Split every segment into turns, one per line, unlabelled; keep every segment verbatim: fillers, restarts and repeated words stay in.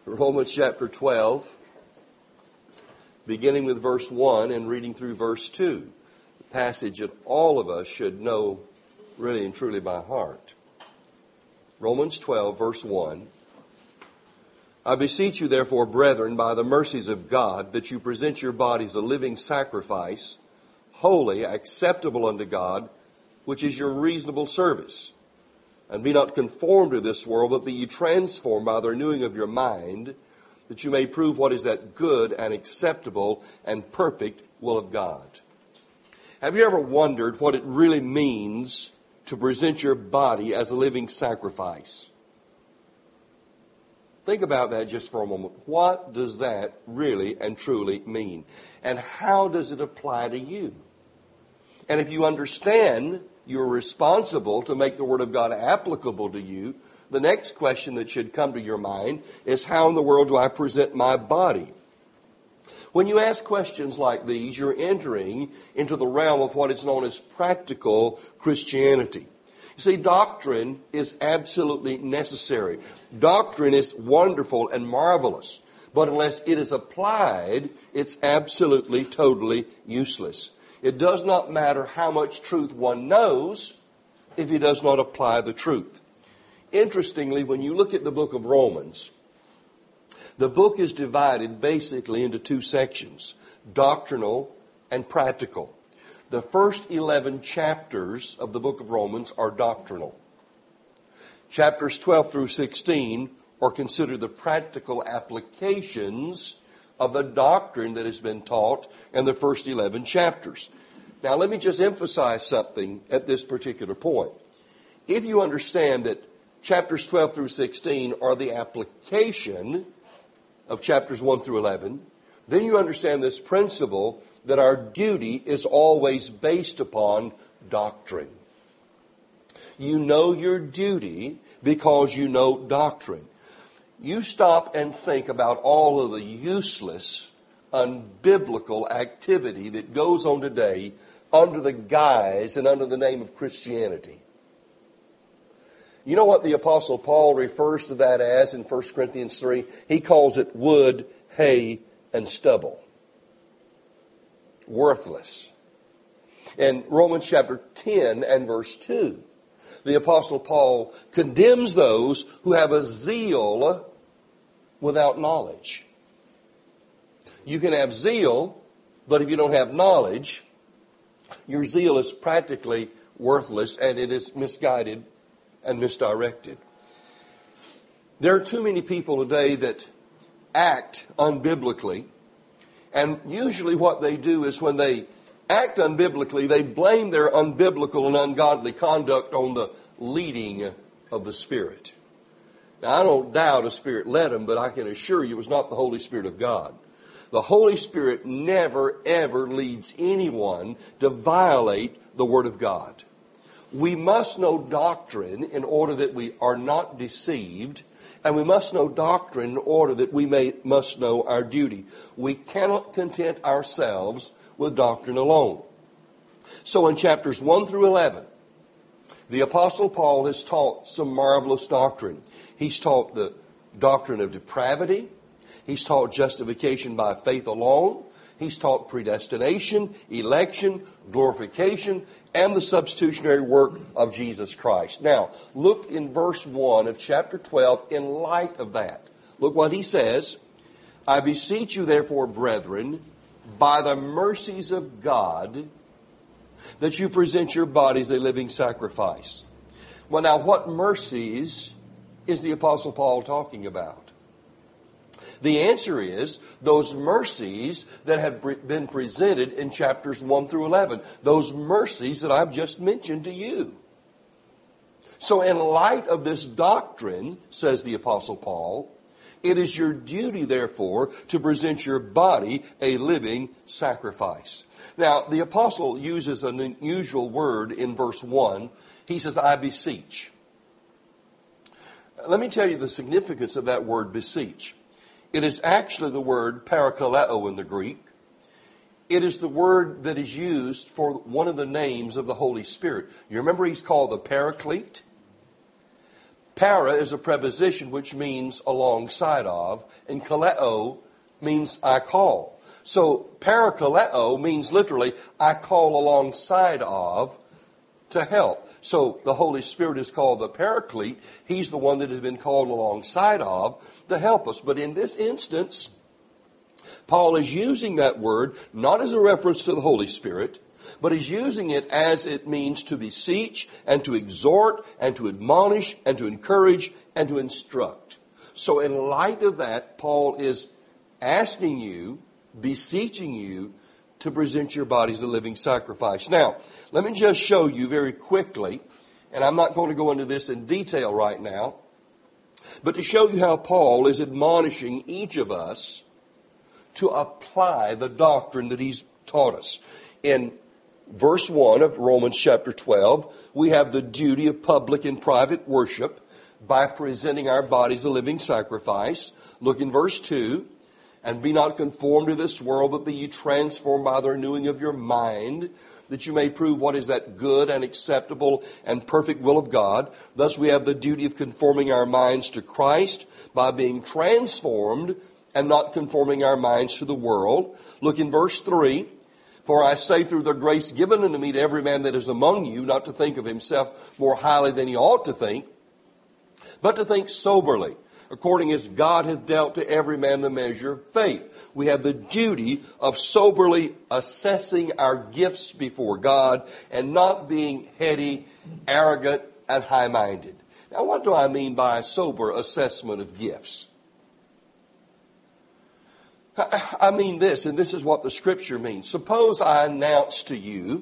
Romans chapter twelve, beginning with verse one and reading through verse two. The passage that all of us should know really and truly by heart. Romans twelve, verse one. I beseech you, therefore, brethren, by the mercies of God, that you present your bodies a living sacrifice, holy, acceptable unto God, which is your reasonable service. And be not conformed to this world, but be ye transformed by the renewing of your mind, that you may prove what is that good and acceptable and perfect will of God. Have you ever wondered what it really means to present your body as a living sacrifice? Think about that just for a moment. What does that really and truly mean? And how does it apply to you? And if you understand you're responsible to make the Word of God applicable to you, the next question that should come to your mind is, how in the world do I present my body? When you ask questions like these, you're entering into the realm of what is known as practical Christianity. You see, doctrine is absolutely necessary. Doctrine is wonderful and marvelous, but unless it is applied, it's absolutely, totally useless. It does not matter how much truth one knows if he does not apply the truth. Interestingly, when you look at the book of Romans, the book is divided basically into two sections, doctrinal and practical. The first eleven chapters of the book of Romans are doctrinal. Chapters twelve through sixteen are considered the practical applications of the doctrine that has been taught in the first eleven chapters. Now, let me just emphasize something at this particular point. If you understand that chapters twelve through sixteen are the application of chapters one through eleven, then you understand this principle that our duty is always based upon doctrine. You know your duty because you know doctrine. You stop and think about all of the useless, unbiblical activity that goes on today under the guise and under the name of Christianity. You know what the Apostle Paul refers to that as in First Corinthians three? He calls it wood, hay, and stubble. Worthless. In Romans chapter ten and verse two, the Apostle Paul condemns those who have a zeal without knowledge. You can have zeal, but if you don't have knowledge, your zeal is practically worthless and it is misguided and misdirected. There are too many people today that act unbiblically, and usually what they do is when they act unbiblically, they blame their unbiblical and ungodly conduct on the leading of the Spirit. Now, I don't doubt a Spirit led them, but I can assure you it was not the Holy Spirit of God. The Holy Spirit never, ever leads anyone to violate the Word of God. We must know doctrine in order that we are not deceived, and we must know doctrine in order that we may must know our duty. We cannot content ourselves with doctrine alone. So in chapters one through eleven, the Apostle Paul has taught some marvelous doctrine. He's taught the doctrine of depravity. He's taught justification by faith alone. He's taught predestination, election, glorification, and the substitutionary work of Jesus Christ. Now, look in verse one of chapter twelve in light of that. Look what he says. I beseech you, therefore, brethren, by the mercies of God, that you present your bodies a living sacrifice. Well, now, what mercies is the Apostle Paul talking about? The answer is those mercies that have been presented in chapters one through eleven. Those mercies that I've just mentioned to you. So in light of this doctrine, says the Apostle Paul, it is your duty, therefore, to present your body a living sacrifice. Now, the Apostle uses an unusual word in verse one. He says, I beseech. Let me tell you the significance of that word beseech. It is actually the word parakaleo in the Greek. It is the word that is used for one of the names of the Holy Spirit. You remember he's called the Paraclete? Para is a preposition which means alongside of, and kaleo means I call. So parakaleo means literally I call alongside of to help. So the Holy Spirit is called the Paraclete. He's the one that has been called alongside of to help us. But in this instance, Paul is using that word not as a reference to the Holy Spirit, but he's using it as it means to beseech and to exhort and to admonish and to encourage and to instruct. So in light of that, Paul is asking you, beseeching you, to present your bodies a living sacrifice. Now, let me just show you very quickly, and I'm not going to go into this in detail right now, but to show you how Paul is admonishing each of us to apply the doctrine that he's taught us. In verse one of Romans chapter twelve, we have the duty of public and private worship by presenting our bodies a living sacrifice. Look in verse two. And be not conformed to this world, but be ye transformed by the renewing of your mind, that you may prove what is that good and acceptable and perfect will of God. Thus we have the duty of conforming our minds to Christ by being transformed and not conforming our minds to the world. Look in verse three. For I say through the grace given unto me to every man that is among you, not to think of himself more highly than he ought to think, but to think soberly, according as God hath dealt to every man the measure of faith. We have the duty of soberly assessing our gifts before God and not being heady, arrogant, and high-minded. Now, what do I mean by a sober assessment of gifts? I mean this, and this is what the Scripture means. Suppose I announce to you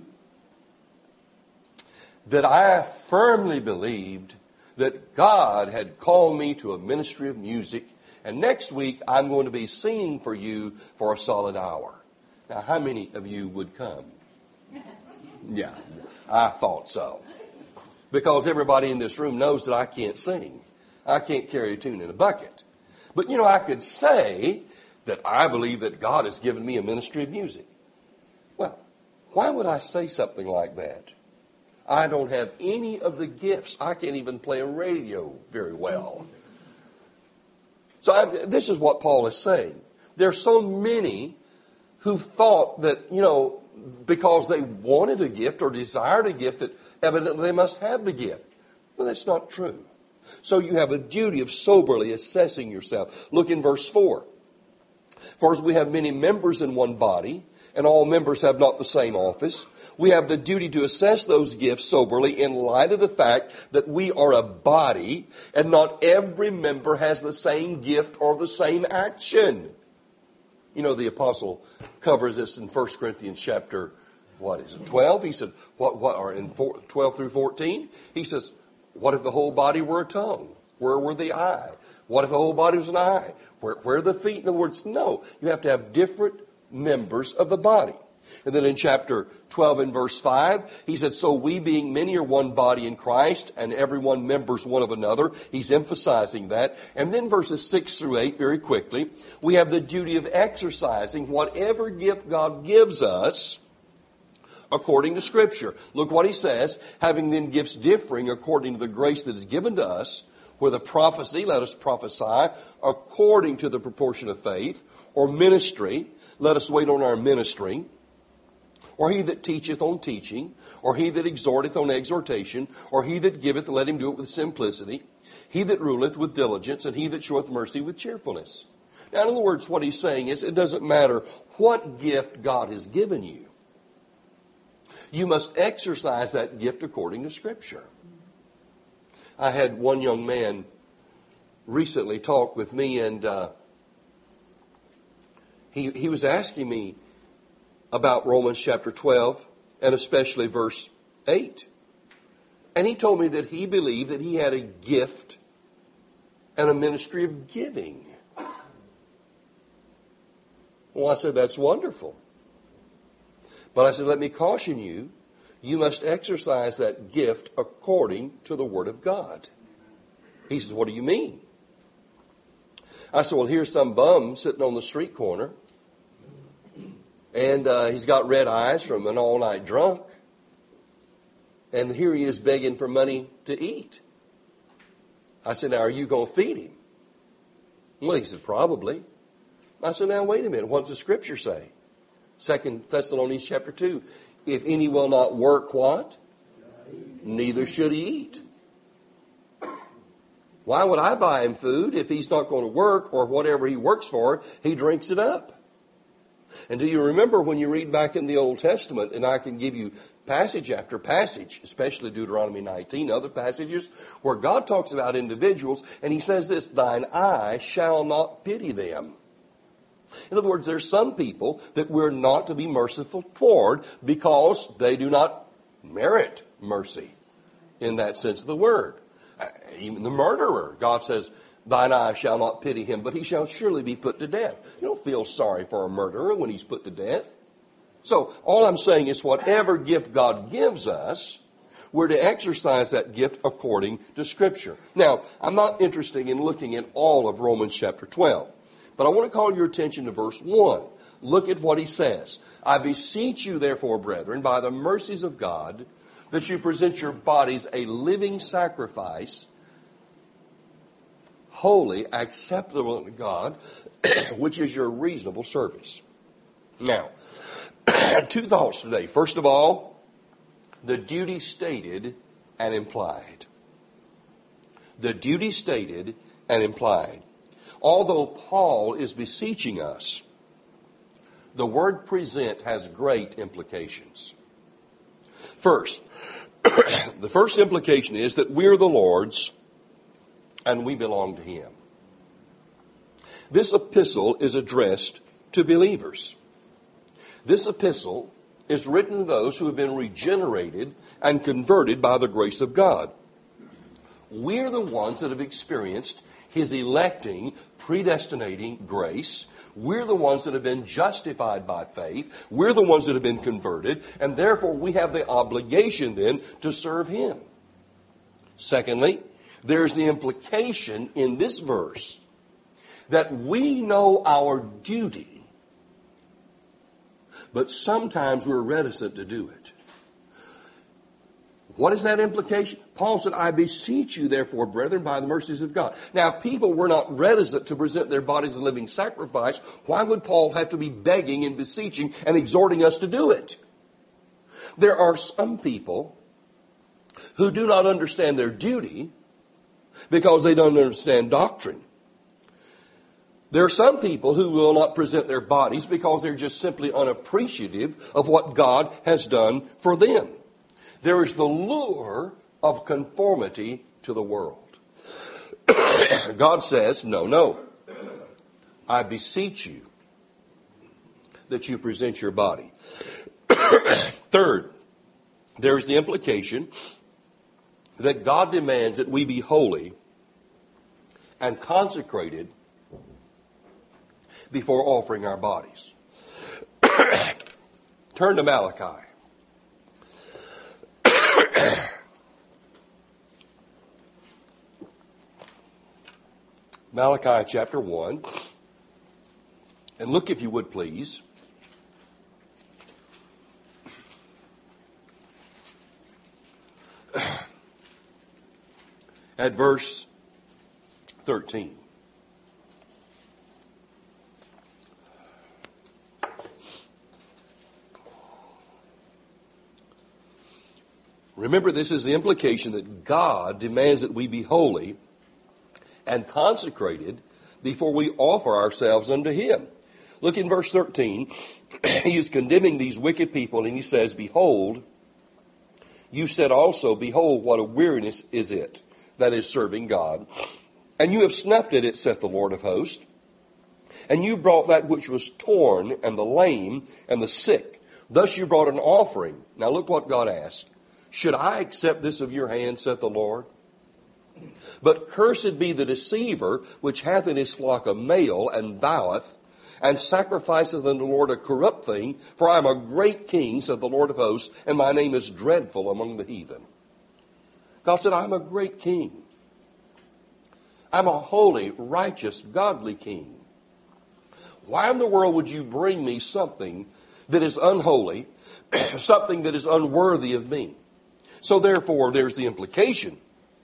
that I firmly believed that God had called me to a ministry of music, and next week I'm going to be singing for you for a solid hour. Now, how many of you would come? Yeah, I thought so. Because everybody in this room knows that I can't sing. I can't carry a tune in a bucket. But, you know, I could say that I believe that God has given me a ministry of music. Well, why would I say something like that? I don't have any of the gifts. I can't even play a radio very well. So I, this is what Paul is saying. There are so many who thought that, you know, because they wanted a gift or desired a gift, that evidently they must have the gift. Well, that's not true. So you have a duty of soberly assessing yourself. Look in verse four. For as we have many members in one body, and all members have not the same office, we have the duty to assess those gifts soberly in light of the fact that we are a body, and not every member has the same gift or the same action. You know, the apostle covers this in First Corinthians chapter, what is it, twelve? He said, what, what, or in four, twelve through fourteen? He says, what if the whole body were a tongue? Where were the eye? What if the whole body was an eye? Where, where are the feet? In other words, no. You have to have different members of the body. And then in chapter twelve and verse five, he said, so we being many are one body in Christ, and every one members one of another. He's emphasizing that. And then verses six through eight, very quickly, we have the duty of exercising whatever gift God gives us according to Scripture. Look what he says, having then gifts differing according to the grace that is given to us, whether prophecy, let us prophesy according to the proportion of faith, or ministry, let us wait on our ministry, or he that teacheth on teaching, or he that exhorteth on exhortation, or he that giveth, let him do it with simplicity, he that ruleth with diligence, and he that showeth mercy with cheerfulness. Now, in other words, what he's saying is, it doesn't matter what gift God has given you. You must exercise that gift according to Scripture. I had one young man recently talk with me, and uh, he he was asking me about Romans chapter twelve, and especially verse eight. And he told me that he believed that he had a gift and a ministry of giving. Well, I said, that's wonderful. But I said, let me caution you, you must exercise that gift according to the Word of God. He says, what do you mean? I said, well, here's some bum sitting on the street corner, and uh, he's got red eyes from an all-night drunk, and here he is begging for money to eat. I said, now, are you going to feed him? Well, he said, probably. I said, now, wait a minute. What does the Scripture say? Second Thessalonians chapter two. If any will not work, what? Neither should he eat. Why would I buy him food if he's not going to work, or whatever he works for, he drinks it up? And do you remember when you read back in the Old Testament, and I can give you passage after passage, especially Deuteronomy nineteen, other passages, where God talks about individuals, and he says this, thine eye shall not pity them. In other words, there's some people that we're not to be merciful toward because they do not merit mercy in that sense of the word. Even the murderer, God says, thine eye shall not pity him, but he shall surely be put to death. You don't feel sorry for a murderer when he's put to death. So all I'm saying is whatever gift God gives us, we're to exercise that gift according to Scripture. Now, I'm not interested in looking at all of Romans chapter twelve, but I want to call your attention to verse one. Look at what he says. I beseech you, therefore, brethren, by the mercies of God, that you present your bodies a living sacrifice, holy, acceptable to God, which is your reasonable service. Now, two thoughts today. First of all, the duty stated and implied. The duty stated and implied. Although Paul is beseeching us, the word present has great implications. First, the first implication is that we're the Lord's and we belong to Him. This epistle is addressed to believers. This epistle is written to those who have been regenerated and converted by the grace of God. We're the ones that have experienced His electing, predestinating grace. We're the ones that have been justified by faith. We're the ones that have been converted. And therefore, we have the obligation then to serve Him. Secondly, there's the implication in this verse that we know our duty, but sometimes we're reticent to do it. What is that implication? Paul said, I beseech you, therefore, brethren, by the mercies of God. Now, if people were not reticent to present their bodies a living sacrifice, why would Paul have to be begging and beseeching and exhorting us to do it? There are some people who do not understand their duty because they don't understand doctrine. There are some people who will not present their bodies because they're just simply unappreciative of what God has done for them. There is the lure of conformity to the world. God says, no, no. I beseech you that you present your body. Third, there is the implication that God demands that we be holy and consecrated before offering our bodies. Turn to Malachi. Malachi chapter one. And look, if you would, please, at verse thirteen. Remember, this is the implication that God demands that we be holy and consecrated before we offer ourselves unto Him. Look in verse thirteen. He is condemning these wicked people, and he says, behold, you said also, behold, what a weariness is it that is serving God. And you have snuffed at it, saith the Lord of hosts. And you brought that which was torn, and the lame, and the sick. Thus you brought an offering. Now look what God asked. Should I accept this of your hand, saith the Lord? But cursed be the deceiver, which hath in his flock a male, and voweth, and sacrificeth unto the Lord a corrupt thing. For I am a great king, saith the Lord of hosts, and my name is dreadful among the heathen. God said, I'm a great king. I'm a holy, righteous, godly king. Why in the world would you bring me something that is unholy, something that is unworthy of me? So therefore, there's the implication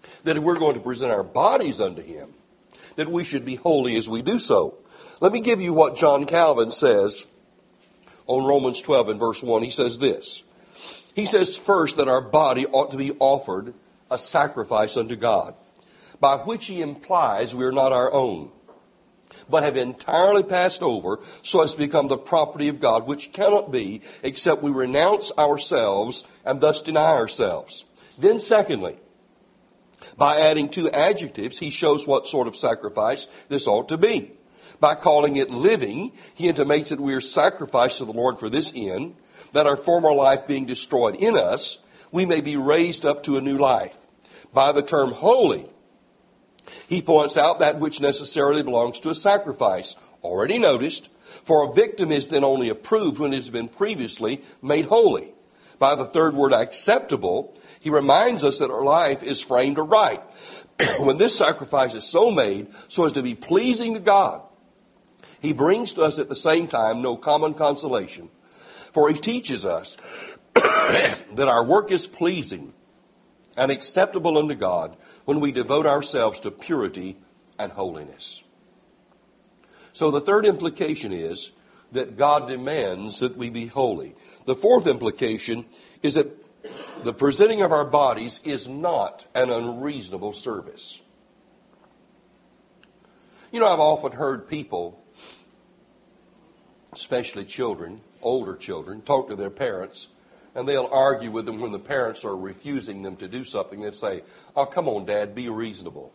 that if we're going to present our bodies unto him, that we should be holy as we do so. Let me give you what John Calvin says on Romans twelve and verse one. He says this. He says first that our body ought to be offered a sacrifice unto God, by which he implies we are not our own, but have entirely passed over so as to become the property of God, which cannot be except we renounce ourselves and thus deny ourselves. Then secondly, by adding two adjectives, he shows what sort of sacrifice this ought to be. By calling it living, he intimates that we are sacrificed to the Lord for this end, that our former life being destroyed in us, we may be raised up to a new life. By the term holy, he points out that which necessarily belongs to a sacrifice, already noticed, for a victim is then only approved when it has been previously made holy. By the third word, acceptable, he reminds us that our life is framed aright. When this sacrifice is so made so as to be pleasing to God, he brings to us at the same time no common consolation. For he teaches us that our work is pleasing and acceptable unto God when we devote ourselves to purity and holiness. So the third implication is that God demands that we be holy. The fourth implication is that the presenting of our bodies is not an unreasonable service. You know, I've often heard people, especially children, older children, talk to their parents, and they'll argue with them when the parents are refusing them to do something. They'll say, "Oh, come on, Dad, be reasonable."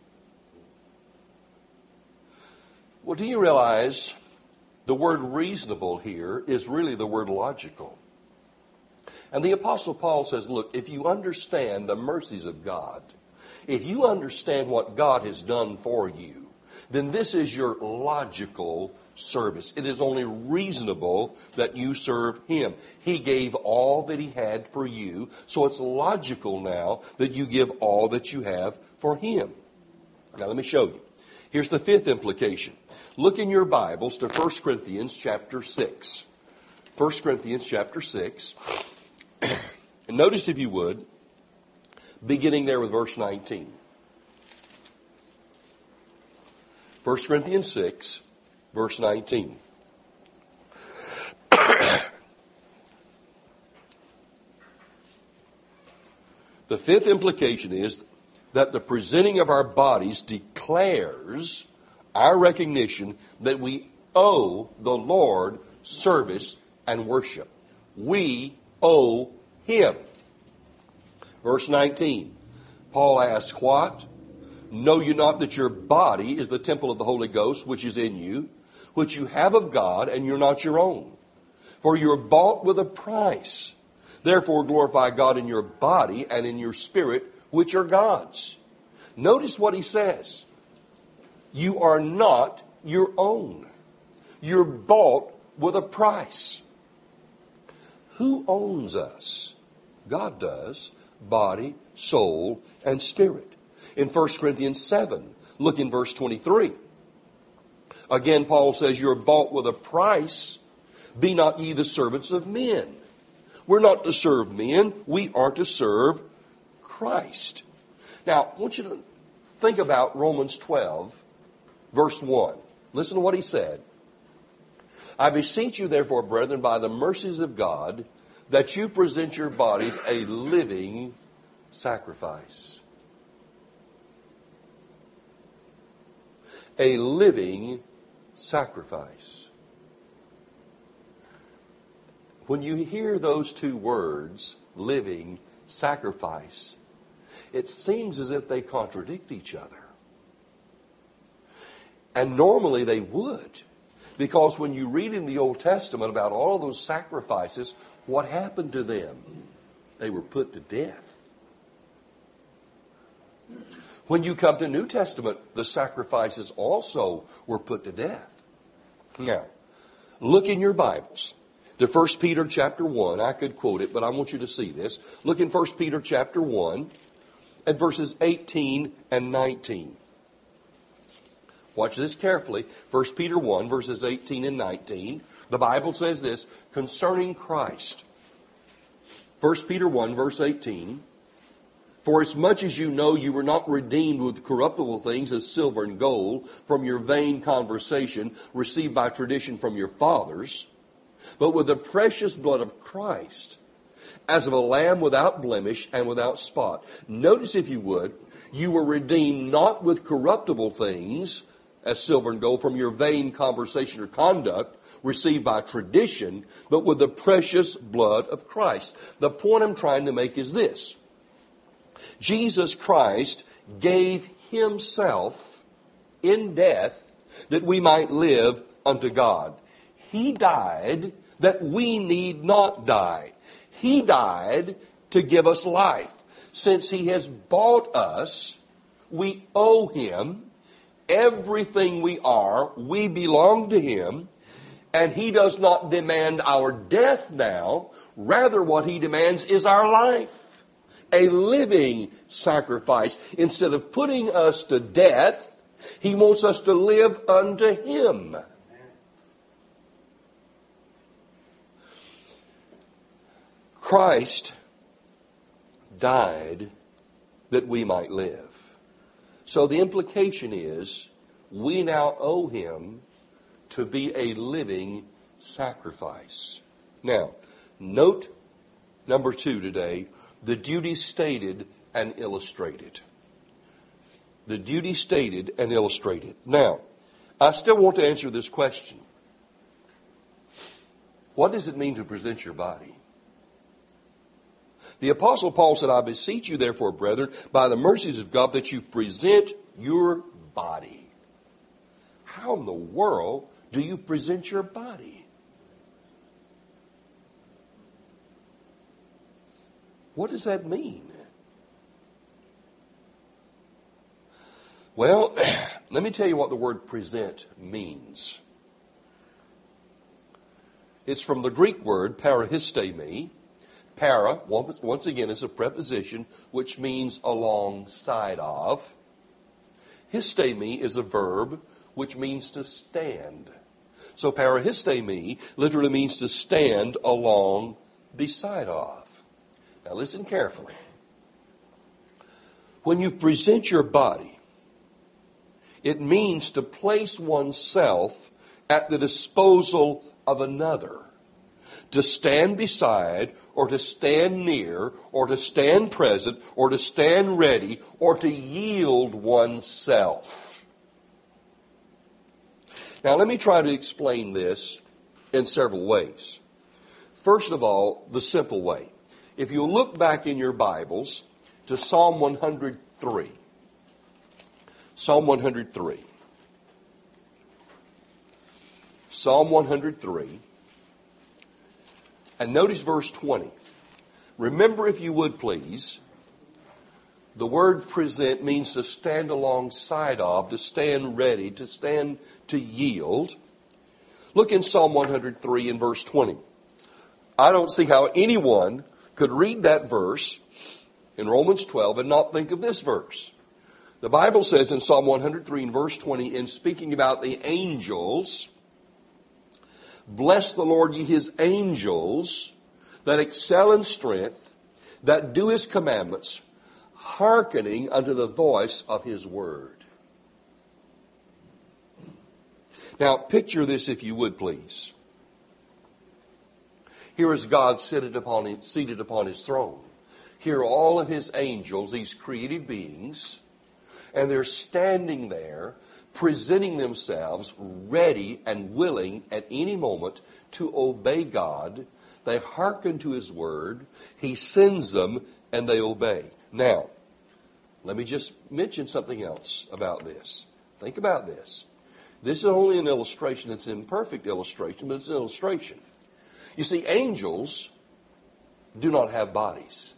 Well, do you realize the word reasonable here is really the word logical? And the Apostle Paul says, look, if you understand the mercies of God, if you understand what God has done for you, then this is your logical service. It is only reasonable that you serve him. He gave all that he had for you, so it's logical now that you give all that you have for him. Now let me show you. Here's the fifth implication. Look in your Bibles to First Corinthians chapter six. First Corinthians chapter six. And notice, if you would, beginning there with verse nineteen. First Corinthians six, verse nineteen. The fifth implication is that the presenting of our bodies declares our recognition that we owe the Lord service and worship. We owe him. Verse nineteen. Paul asks, what? Know you not that your body is the temple of the Holy Ghost, which is in you, which you have of God, and you're not your own? For you're bought with a price. Therefore glorify God in your body and in your spirit, which are God's. Notice what he says. You are not your own. You're bought with a price. Who owns us? God does. Body, soul, and spirit. In First Corinthians seven, look in verse twenty-three. Again, Paul says, you're bought with a price. Be not ye the servants of men. We're not to serve men. We are to serve Christ. Now, I want you to think about Romans twelve, verse one. Listen to what he said. I beseech you, therefore, brethren, by the mercies of God, that you present your bodies a living sacrifice. A living sacrifice. When you hear those two words, living sacrifice, it seems as if they contradict each other. And normally they would. Because when you read in the Old Testament about all of those sacrifices, what happened to them? They were put to death. When you come to New Testament, the sacrifices also were put to death. Now, look in your Bibles to First Peter chapter one. I could quote it, but I want you to see this. Look in First Peter chapter one at verses eighteen and nineteen. Watch this carefully. First Peter one, verses eighteen and nineteen. The Bible says this concerning Christ. First Peter one, verse eighteen. For as much as you know you were not redeemed with corruptible things as silver and gold from your vain conversation received by tradition from your fathers, but with the precious blood of Christ, as of a lamb without blemish and without spot. Notice, if you would, you were redeemed not with corruptible things as silver and gold from your vain conversation or conduct received by tradition, but with the precious blood of Christ. The point I'm trying to make is this. Jesus Christ gave himself in death that we might live unto God. He died that we need not die. He died to give us life. Since he has bought us, we owe him everything we are. We belong to him. And he does not demand our death now. Rather, what he demands is our life. A living sacrifice. Instead of putting us to death, he wants us to live unto him. Christ died that we might live. So the implication is we now owe him to be a living sacrifice. Now, note number two today, the duty stated and illustrated. The duty stated and illustrated. Now, I still want to answer this question. What does it mean to present your body? The Apostle Paul said, I beseech you therefore, brethren, by the mercies of God, that you present your body. How in the world do you present your body? What does that mean? Well, let me tell you what the word present means. It's from the Greek word parahistemi. Para, once again, is a preposition which means alongside of. Histemi is a verb which means to stand. So parahistemi literally means to stand along beside of. Now listen carefully. When you present your body, it means to place oneself at the disposal of another. To stand beside, or to stand near, or to stand present, or to stand ready, or to yield oneself. Now let me try to explain this in several ways. First of all, the simple way. If you look back in your Bibles to Psalm one hundred three. Psalm one hundred three. Psalm one hundred three. And notice verse twenty. Remember, if you would please, the word present means to stand alongside of, to stand ready, to stand to yield. Look in Psalm one hundred three and verse twenty. I don't see how anyone could read that verse in Romans twelve and not think of this verse. The Bible says in Psalm one hundred three and verse twenty, in speaking about the angels, bless the Lord, ye his angels, that excel in strength, that do his commandments, hearkening unto the voice of his word. Now, picture this, if you would, please. Here is God seated upon his, seated upon his throne. Here are all of his angels, these created beings, and they're standing there, presenting themselves ready and willing at any moment to obey God. They hearken to his word. He sends them and they obey. Now, let me just mention something else about this. Think about this. This is only an illustration. It's an imperfect illustration, but it's an illustration. You see, angels do not have bodies.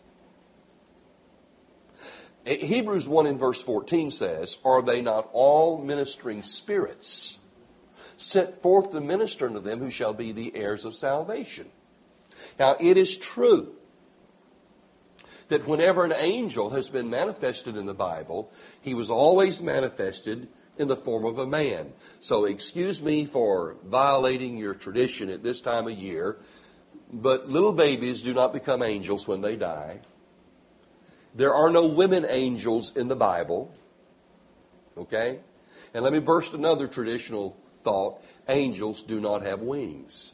Hebrews one in verse fourteen says, are they not all ministering spirits sent forth to minister unto them who shall be the heirs of salvation? Now, it is true that whenever an angel has been manifested in the Bible, he was always manifested in the form of a man. So excuse me for violating your tradition at this time of year, but little babies do not become angels when they die. There are no women angels in the Bible. Okay? And let me burst another traditional thought. Angels do not have wings.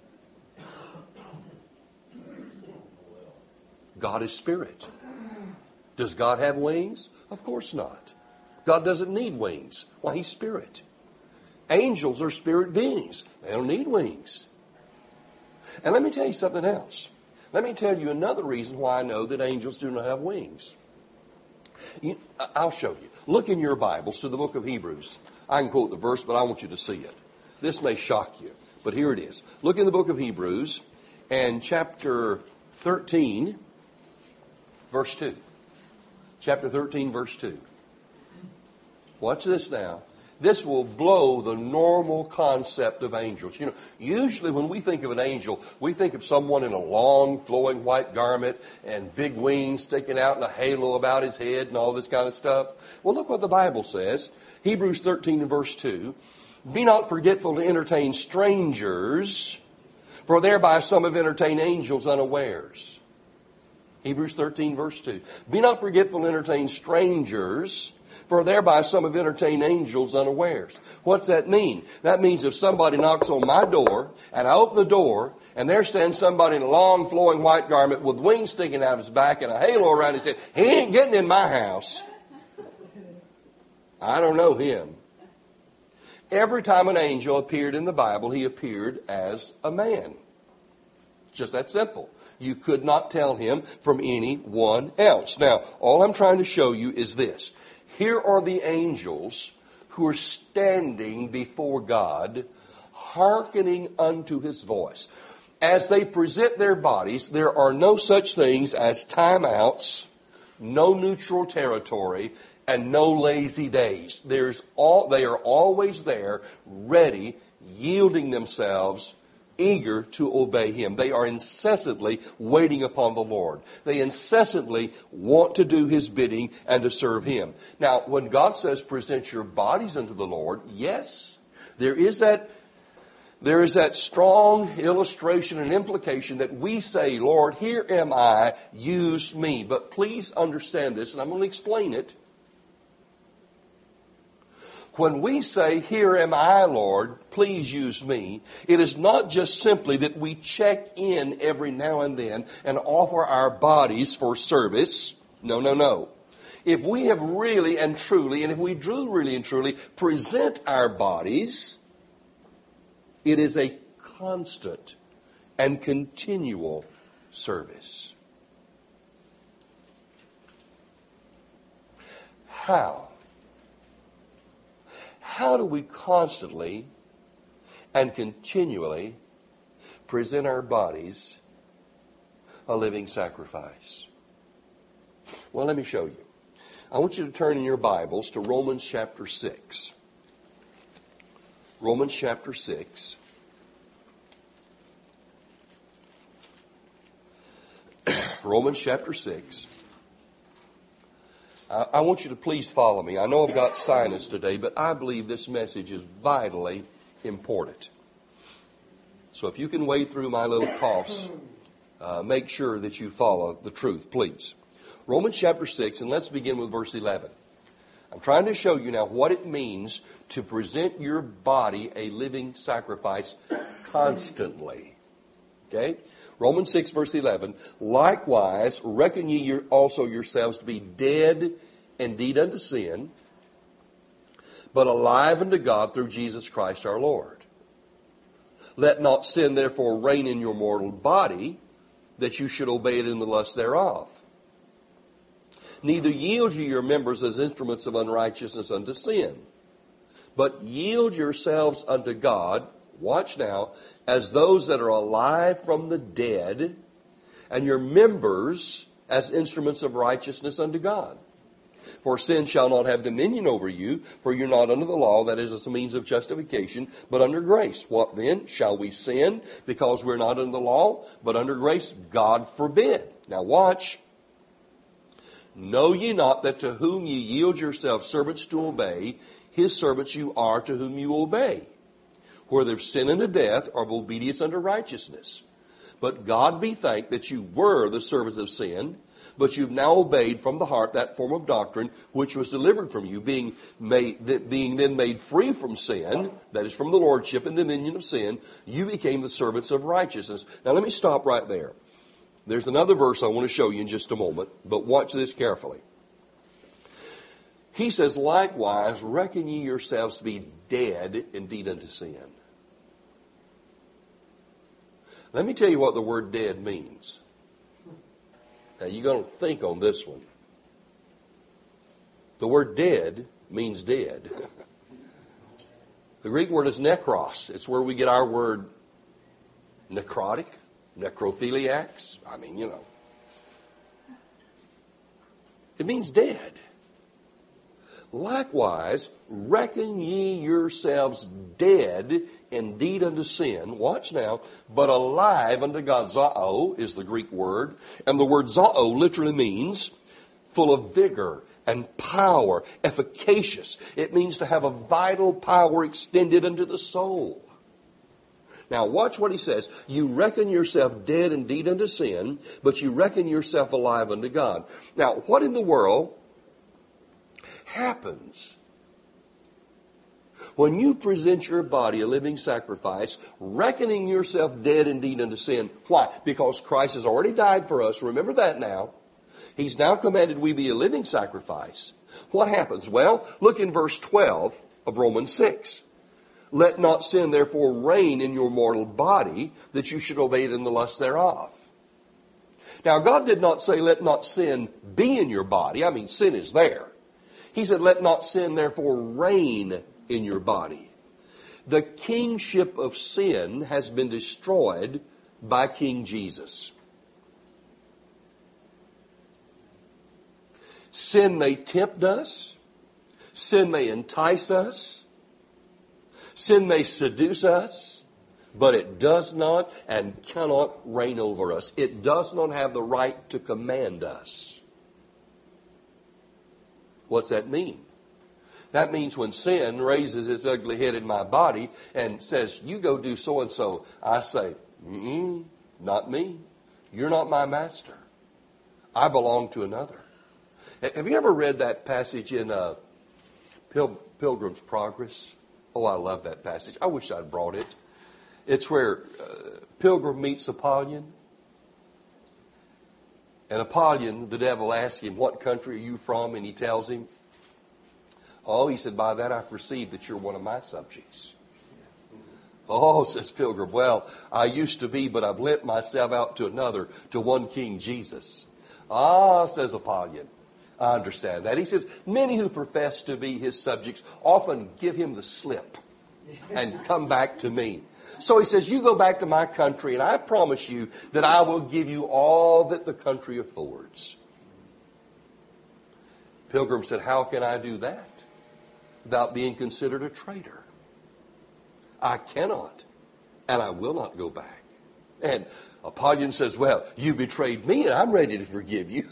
God is spirit. Does God have wings? Of course not. God doesn't need wings. Why, He's spirit. Angels are spirit beings. They don't need wings. And let me tell you something else. Let me tell you another reason why I know that angels do not have wings. You, I'll show you. Look in your Bibles to the book of Hebrews. I can quote the verse, but I want you to see it. This may shock you, but here it is. Look in the book of Hebrews and chapter thirteen, verse two. Chapter thirteen, verse two. Watch this now. This will blow the normal concept of angels. You know, usually when we think of an angel, we think of someone in a long, flowing white garment and big wings sticking out and a halo about his head and all this kind of stuff. Well, look what the Bible says. Hebrews thirteen and verse two. Be not forgetful to entertain strangers, for thereby some have entertained angels unawares. Hebrews thirteen, verse two. Be not forgetful to entertain strangers, for thereby some have entertained angels unawares. What's that mean? That means if somebody knocks on my door, and I open the door, and there stands somebody in a long, flowing white garment with wings sticking out of his back and a halo around his head, he ain't getting in my house. I don't know him. Every time an angel appeared in the Bible, he appeared as a man. Just that simple. You could not tell him from anyone else. Now, all I'm trying to show you is this. Here are the angels who are standing before God, hearkening unto His voice. As they present their bodies, there are no such things as timeouts, no neutral territory, and no lazy days. There's all, they are always there, ready, yielding themselves, eager to obey Him. They are incessantly waiting upon the Lord. They incessantly want to do His bidding and to serve Him. Now, when God says present your bodies unto the Lord, yes, there is that there is that strong illustration and implication that we say, Lord, here am I, use me. But please understand this, and I'm going to explain it. When we say, here am I, Lord, please use me, it is not just simply that we check in every now and then and offer our bodies for service. No, no, no. If we have really and truly, and if we do really and truly present our bodies, it is a constant and continual service. How? How do we constantly and continually present our bodies a living sacrifice? Well, let me show you. I want you to turn in your Bibles to Romans chapter six. Romans chapter six. Romans chapter six. I want you to please follow me. I know I've got sinus today, but I believe this message is vitally important. So if you can wade through my little coughs, uh, make sure that you follow the truth, please. Romans chapter six, and let's begin with verse eleven. I'm trying to show you now what it means to present your body a living sacrifice constantly. Okay? Romans six, verse eleven, likewise reckon ye your, also yourselves to be dead indeed unto sin, but alive unto God through Jesus Christ our Lord. Let not sin therefore reign in your mortal body, that you should obey it in the lust thereof. Neither yield ye your members as instruments of unrighteousness unto sin, but yield yourselves unto God, watch now, as those that are alive from the dead, and your members as instruments of righteousness unto God. For sin shall not have dominion over you, for you're not under the law, that is, as a means of justification, but under grace. What then? Shall we sin because we're not under the law, but under grace? God forbid. Now watch. Know ye not that to whom ye yield yourselves servants to obey, His servants you are to whom you obey, whether of sin unto death or of obedience unto righteousness. But God be thanked that you were the servants of sin, But you've now obeyed from the heart that form of doctrine which was delivered from you, being made, being then made free from sin, that is from the lordship and dominion of sin, you became the servants of righteousness. Now let me stop right there. There's another verse I want to show you in just a moment, but watch this carefully. He says, likewise, reckon ye yourselves to be dead indeed unto sin. Let me tell you what the word dead means. Now, you're going to think on this one. The word dead means dead. The Greek word is nekros. It's where we get our word necrotic, necrophiliacs. I mean, you know. It means dead. Likewise, reckon ye yourselves dead indeed unto sin. Watch now. But alive unto God. Zao is the Greek word. And the word zao literally means full of vigor and power, efficacious. It means to have a vital power extended unto the soul. Now watch what he says. You reckon yourself dead indeed unto sin, but you reckon yourself alive unto God. Now, what in the world happens when you present your body a living sacrifice, reckoning yourself dead indeed unto sin? Why? Because Christ has already died for us. Remember that now. He's now commanded we be a living sacrifice. What happens? Well, look in verse twelve of Romans six. Let not sin therefore reign in your mortal body, that you should obey it in the lust thereof. Now, God did not say, let not sin be in your body. I mean, sin is there. He said, let not sin therefore reign in your body. The kingship of sin has been destroyed by King Jesus. Sin may tempt us. Sin may entice us. Sin may seduce us. But it does not and cannot reign over us. It does not have the right to command us. What's that mean? That means when sin raises its ugly head in my body and says, you go do so-and-so, I say, mm-mm, not me. You're not my master. I belong to another. Have you ever read that passage in uh, Pil- Pilgrim's Progress? Oh, I love that passage. I wish I'd brought it. It's where uh, Pilgrim meets Apollyon. And Apollyon, the devil, asks him, what country are you from? And he tells him, oh, he said, by that I perceive that you're one of my subjects. Oh, says Pilgrim, well, I used to be, but I've lent myself out to another, to one King Jesus. Ah, says Apollyon, I understand that. He says, many who profess to be his subjects often give him the slip and come back to me. So he says, you go back to my country, and I promise you that I will give you all that the country affords. Pilgrim said, how can I do that without being considered a traitor? I cannot, and I will not go back. And Apollyon says, well, you betrayed me, and I'm ready to forgive you.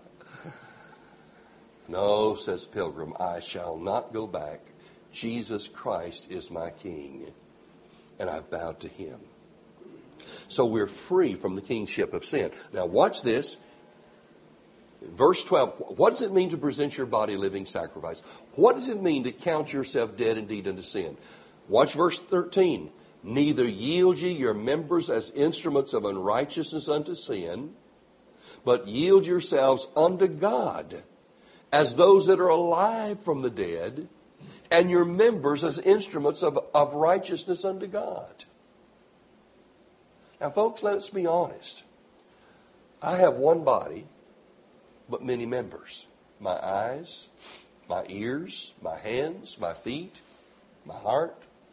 No, says Pilgrim, I shall not go back. Jesus Christ is my King, and I've bowed to him. So we're free from the kingship of sin. Now watch this. Verse twelve, what does it mean to present your body a living sacrifice? What does it mean to count yourself dead indeed unto sin? Watch verse thirteen. Neither yield ye your members as instruments of unrighteousness unto sin, but yield yourselves unto God as those that are alive from the dead, and your members as instruments of, of righteousness unto God. Now, folks, let's be honest. I have one body, but many members. My eyes, my ears, my hands, my feet, my heart.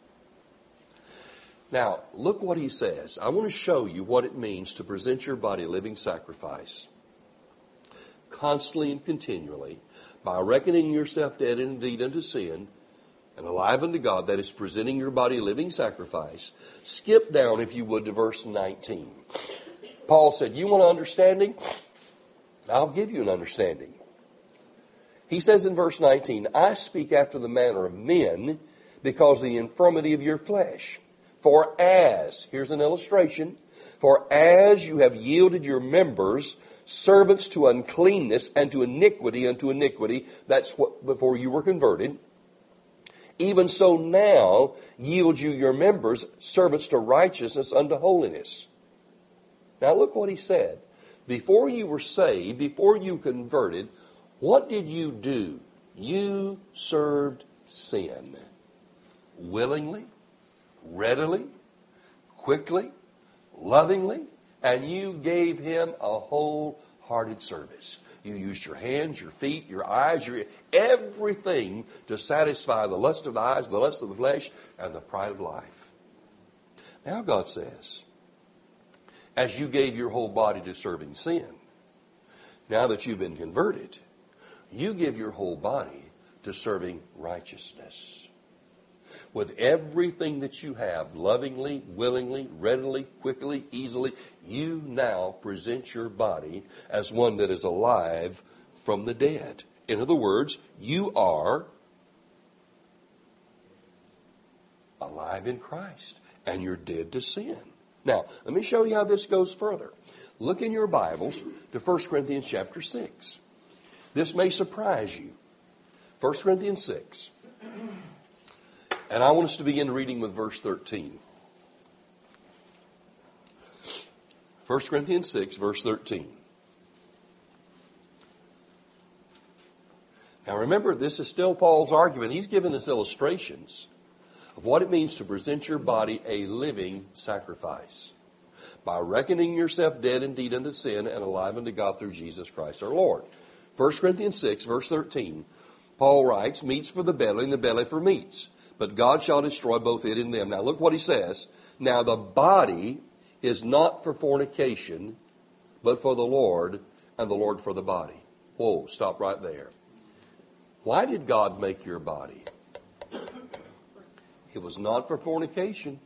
Now, look what he says. I want to show you what it means to present your body a living sacrifice, constantly and continually, by reckoning yourself dead indeed unto sin, and alive unto God, that is presenting your body a living sacrifice. Skip down, if you would, to verse nineteen. Paul said, you want an understanding? I'll give you an understanding. He says in verse nineteen, I speak after the manner of men because of the infirmity of your flesh. For as, here's an illustration, For as you have yielded your members servants to uncleanness and to iniquity unto iniquity, that's what before you were converted, even so now yield you your members servants to righteousness unto holiness. Now look what he said. Before you were saved, before you converted, what did you do? You served sin. Willingly, readily, quickly, lovingly, and you gave him a wholehearted service. You used your hands, your feet, your eyes, your everything to satisfy the lust of the eyes, the lust of the flesh, and the pride of life. Now God says, as you gave your whole body to serving sin, now that you've been converted, you give your whole body to serving righteousness. With everything that you have, lovingly, willingly, readily, quickly, easily, you now present your body as one that is alive from the dead. In other words, you are alive in Christ, and you're dead to sin. Now, let me show you how this goes further. Look in your Bibles to First Corinthians chapter six. This may surprise you. First Corinthians six. And I want us to begin reading with verse thirteen. First Corinthians six, verse thirteen. Now remember, this is still Paul's argument. He's given us illustrations of what it means to present your body a living sacrifice by reckoning yourself dead indeed unto sin and alive unto God through Jesus Christ our Lord. First Corinthians six, verse thirteen, Paul writes, meats for the belly and the belly for meats, but God shall destroy both it and them. Now look what he says. Now the body is not for fornication, but for the Lord, and the Lord for the body. Whoa, stop right there. Why did God make your body? It was not for fornication.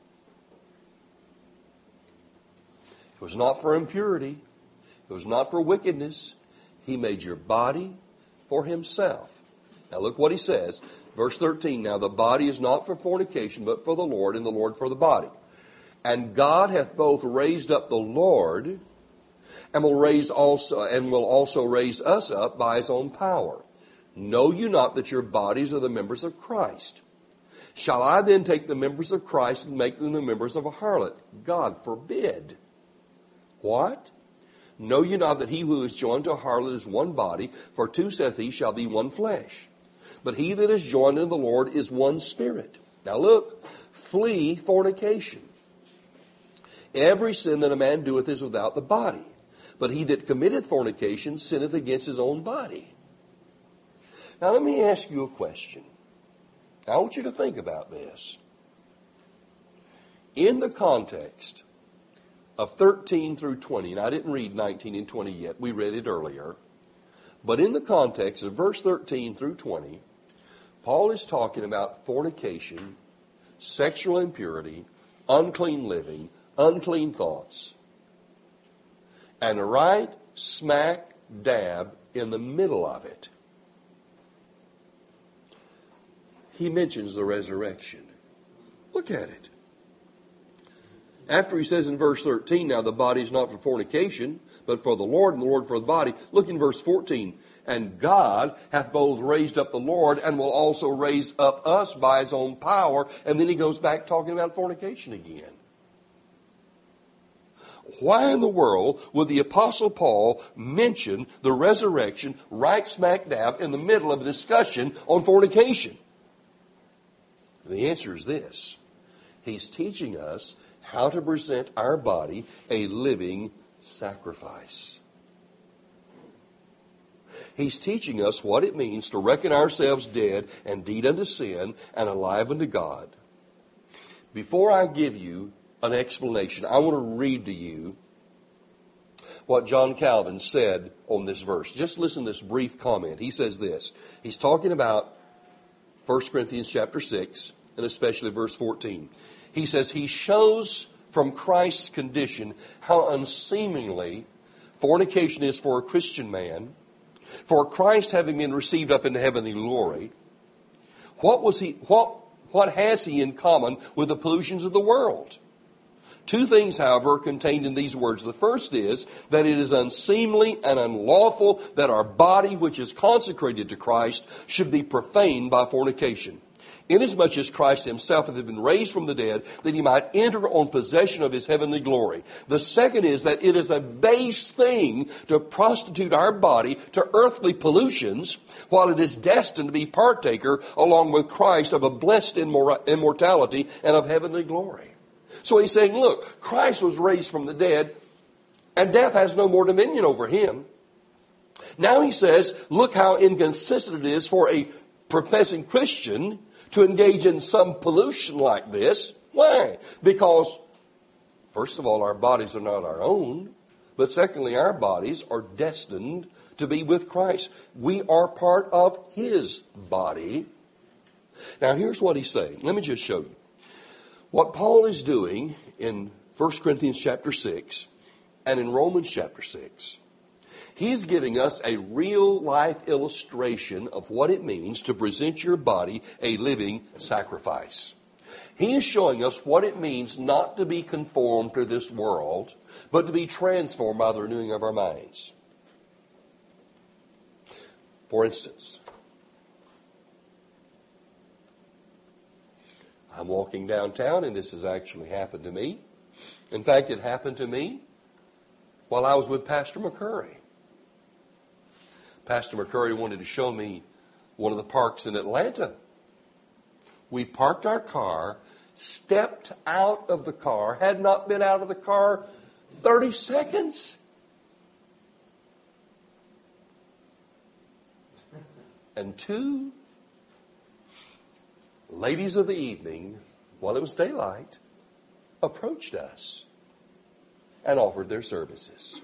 It was not for impurity. It was not for wickedness. He made your body for himself. Now look what he says. Verse thirteen, now the body is not for fornication, but for the Lord, and the Lord for the body. And God hath both raised up the Lord, and will raise also, and will also raise us up by his own power. Know you not that your bodies are the members of Christ? Shall I then take the members of Christ and make them the members of a harlot? God forbid. What? Know you not that he who is joined to a harlot is one body, for two, saith he, shall be one flesh. But he that is joined in the Lord is one spirit. Now look, flee fornication. Every sin that a man doeth is without the body, but he that committeth fornication sinneth against his own body. Now let me ask you a question. I want you to think about this. In the context of thirteen through twenty, and I didn't read nineteen and twenty yet, we read it earlier, but in the context of verse thirteen through twenty, Paul is talking about fornication, sexual impurity, unclean living, unclean thoughts. And right smack dab in the middle of it, he mentions the resurrection. Look at it. After he says in verse thirteen, now the body is not for fornication, but for the Lord, and the Lord for the body. Look in verse fourteen. And God hath both raised up the Lord, and will also raise up us by his own power. And then he goes back talking about fornication again. Why in the world would the Apostle Paul mention the resurrection right smack dab in the middle of a discussion on fornication? The answer is this. He's teaching us how to present our body a living sacrifice. He's teaching us what it means to reckon ourselves dead indeed unto sin and alive unto God. Before I give you an explanation, I want to read to you what John Calvin said on this verse. Just listen to this brief comment. He says this. He's talking about First Corinthians chapter six, and especially verse fourteen. He says, he shows from Christ's condition how unseemly fornication is for a Christian man. For Christ, having been received up into heavenly glory, what was he? What what has he in common with the pollutions of the world? Two things, however, are contained in these words. The first is that it is unseemly and unlawful that our body, which is consecrated to Christ, should be profaned by fornication. Inasmuch as Christ himself hath been raised from the dead, that he might enter on possession of his heavenly glory. The second is that it is a base thing to prostitute our body to earthly pollutions, while it is destined to be partaker, along with Christ, of a blessed immor- immortality and of heavenly glory. So he's saying, look, Christ was raised from the dead, and death has no more dominion over him. Now he says, look how inconsistent it is for a professing Christian to engage in some pollution like this. Why? Because, first of all, our bodies are not our own. But secondly, our bodies are destined to be with Christ. We are part of his body. Now, here's what he's saying. Let me just show you. What Paul is doing in First Corinthians chapter six and in Romans chapter six, he's giving us a real life illustration of what it means to present your body a living sacrifice. He is showing us what it means not to be conformed to this world, but to be transformed by the renewing of our minds. For instance, I'm walking downtown, and this has actually happened to me. In fact, it happened to me while I was with Pastor McCurry. Pastor McCurry wanted to show me one of the parks in Atlanta. We parked our car, stepped out of the car, had not been out of the car thirty seconds. And two ladies of the evening, while it was daylight, approached us and offered their services.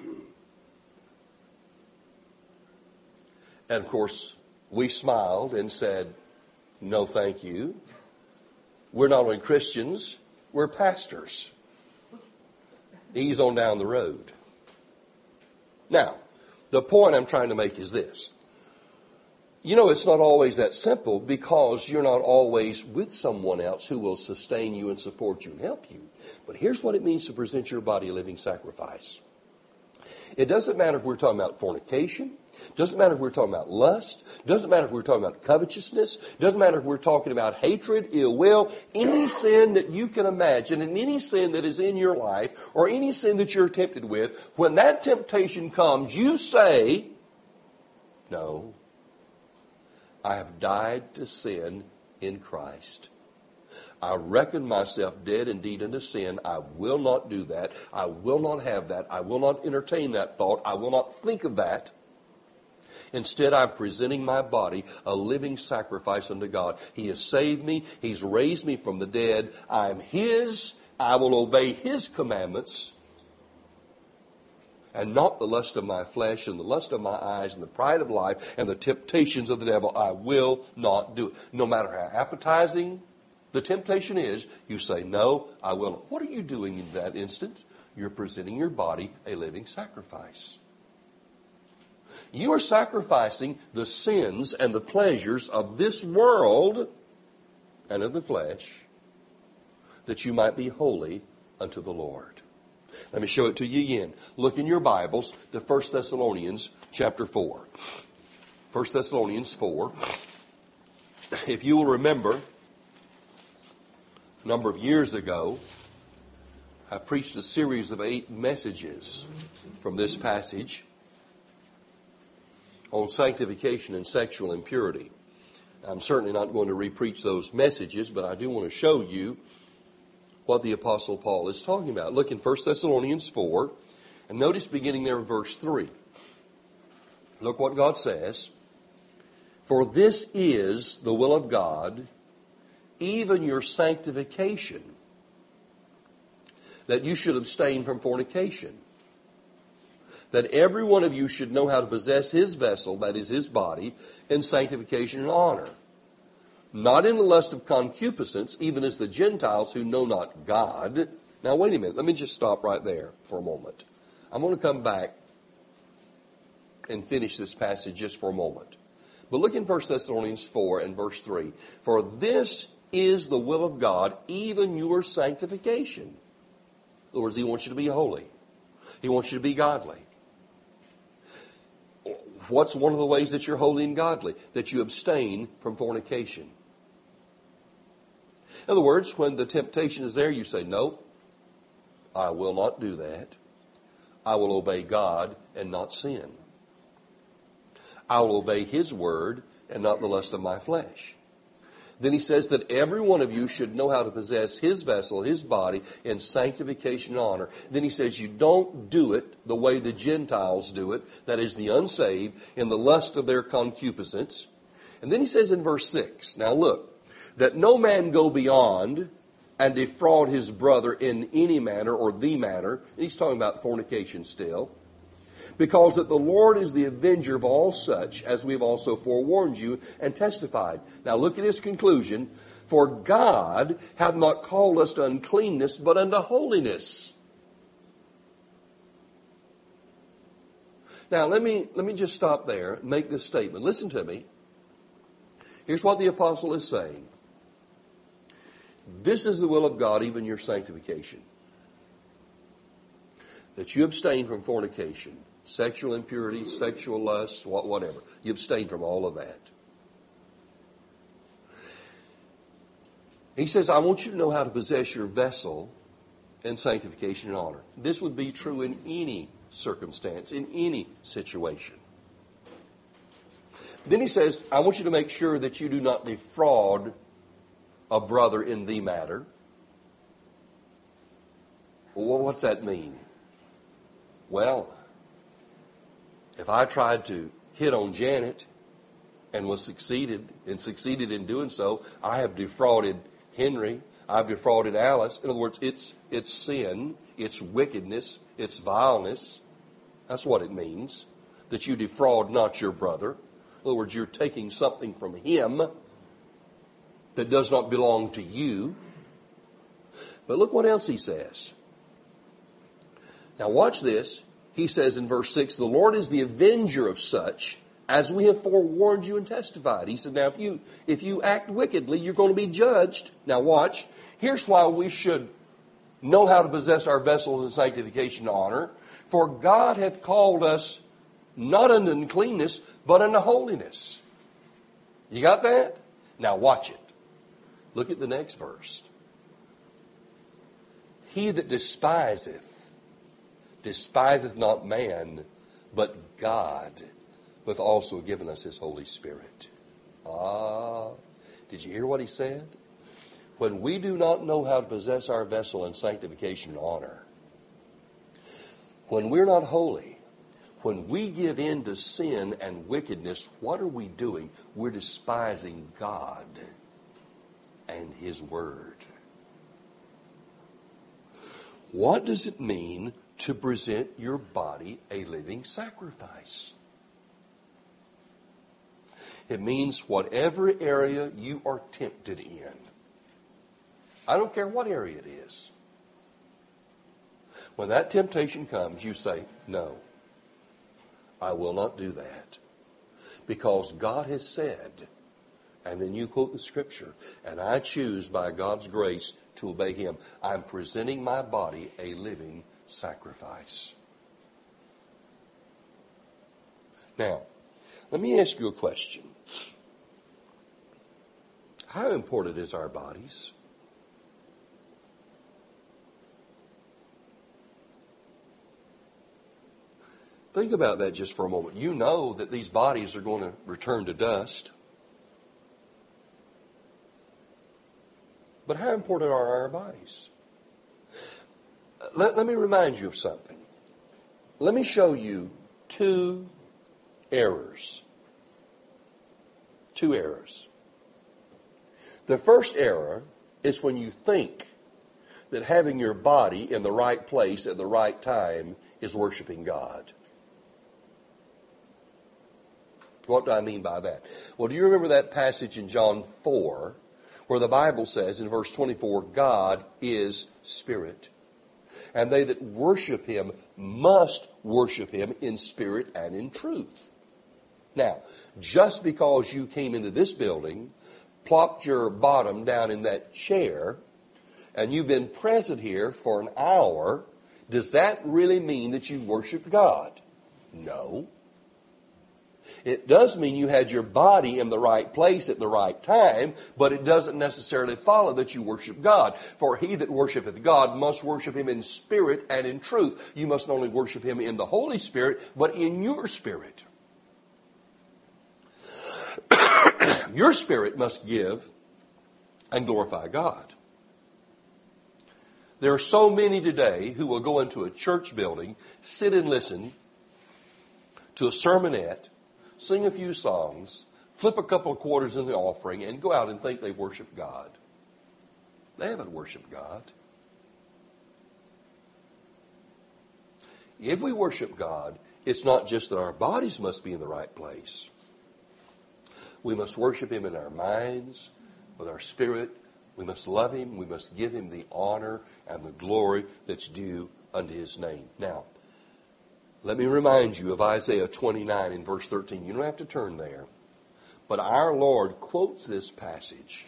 And of course, we smiled and said, no, thank you. We're not only Christians, we're pastors. Ease on down the road. Now, the point I'm trying to make is this. You know, it's not always that simple because you're not always with someone else who will sustain you and support you and help you. But here's what it means to present your body a living sacrifice. It doesn't matter if we're talking about fornication. Doesn't matter if we're talking about lust. Doesn't matter if we're talking about covetousness. Doesn't matter if we're talking about hatred, ill will. Any sin that you can imagine and any sin that is in your life or any sin that you're tempted with, when that temptation comes, you say, no, I have died to sin in Christ. I reckon myself dead indeed unto sin. I will not do that. I will not have that. I will not entertain that thought. I will not think of that. Instead, I'm presenting my body a living sacrifice unto God. He has saved me. He's raised me from the dead. I'm his. I will obey his commandments and not the lust of my flesh and the lust of my eyes and the pride of life and the temptations of the devil. I will not do it. No matter how appetizing the temptation is, you say, no, I will not. What are you doing in that instant? You're presenting your body a living sacrifice. You are sacrificing the sins and the pleasures of this world and of the flesh that you might be holy unto the Lord. Let me show it to you again. Look in your Bibles to First Thessalonians chapter four. First Thessalonians four. If you will remember, a number of years ago, I preached a series of eight messages from this passage on sanctification and sexual impurity. I'm certainly not going to repreach those messages, but I do want to show you what the Apostle Paul is talking about. Look in First Thessalonians four, and notice beginning there in verse three. Look what God says. For this is the will of God, even your sanctification, that you should abstain from fornication, that every one of you should know how to possess his vessel, that is his body, in sanctification and honor, not in the lust of concupiscence, even as the Gentiles who know not God. Now, wait a minute. Let me just stop right there for a moment. I'm going to come back and finish this passage just for a moment. But look in First Thessalonians four and verse three. For this is the will of God, even your sanctification. other words, He wants you to be holy. He wants you to be godly. What's one of the ways that you're holy and godly? That you abstain from fornication. In other words, when the temptation is there, you say, no, I will not do that. I will obey God and not sin. I will obey His word and not the lust of my flesh. Then he says that every one of you should know how to possess his vessel, his body, in sanctification and honor. Then he says you don't do it the way the Gentiles do it, that is the unsaved, in the lust of their concupiscence. And then he says in verse six, now look, that no man go beyond and defraud his brother in any manner or the manner. And he's talking about fornication still. Because that the Lord is the avenger of all such, as we have also forewarned you and testified. Now look at his conclusion. For God hath not called us to uncleanness, but unto holiness. Now let me, let me just stop there and make this statement. Listen to me. Here's what the apostle is saying. This is the will of God, even your sanctification. That you abstain from fornication. Sexual impurity, sexual lust, whatever. You abstain from all of that. He says, I want you to know how to possess your vessel in sanctification and honor. This would be true in any circumstance, in any situation. Then he says, I want you to make sure that you do not defraud a brother in the matter. Well, what's that mean? Well, if I tried to hit on Janet and was succeeded and succeeded in doing so, I have defrauded Henry. I've defrauded Alice. In other words, it's it's sin, it's wickedness, it's vileness. That's what it means. That you defraud not your brother. In other words, you're taking something from him that does not belong to you. But look what else he says. Now watch this. He says in verse six, the Lord is the avenger of such, as we have forewarned you and testified. He said, now if you, if you act wickedly, you're going to be judged. Now watch. Here's why we should know how to possess our vessels in sanctification and honor. For God hath called us not unto uncleanness, but unto holiness. You got that? Now watch it. Look at the next verse. He that despiseth, despiseth not man, but God, hath also given us his Holy Spirit. Ah, did you hear what he said? When we do not know how to possess our vessel in sanctification and honor, when we're not holy, when we give in to sin and wickedness, what are we doing? We're despising God and his word. What does it mean to present your body a living sacrifice? It means whatever area you are tempted in. I don't care what area it is. When that temptation comes, you say, no, I will not do that. Because God has said, and then you quote the scripture, and I choose by God's grace to obey him. I'm presenting my body a living sacrifice. Now, let me ask you a question. How important is our bodies? Think about that just for a moment. You know that these bodies are going to return to dust. But how important are our bodies? Let, let me remind you of something. Let me show you two errors. Two errors. The first error is when you think that having your body in the right place at the right time is worshiping God. What do I mean by that? Well, do you remember that passage in John four where the Bible says in verse twenty-four, God is spirit, and they that worship him must worship him in spirit and in truth. Now, just because you came into this building, plopped your bottom down in that chair, and you've been present here for an hour, does that really mean that you worship God? No. It does mean you had your body in the right place at the right time, but it doesn't necessarily follow that you worship God. For he that worshipeth God must worship him in spirit and in truth. You must not only worship him in the Holy Spirit, but in your spirit. Your spirit must give and glorify God. There are so many today who will go into a church building, sit and listen to a sermonette, sing a few songs, flip a couple of quarters in the offering, and go out and think they worship God. They haven't worshiped God. If we worship God, it's not just that our bodies must be in the right place. We must worship him in our minds, with our spirit. We must love him. We must give him the honor and the glory that's due unto his name. Now, let me remind you of Isaiah twenty-nine in verse thirteen. You don't have to turn there. But our Lord quotes this passage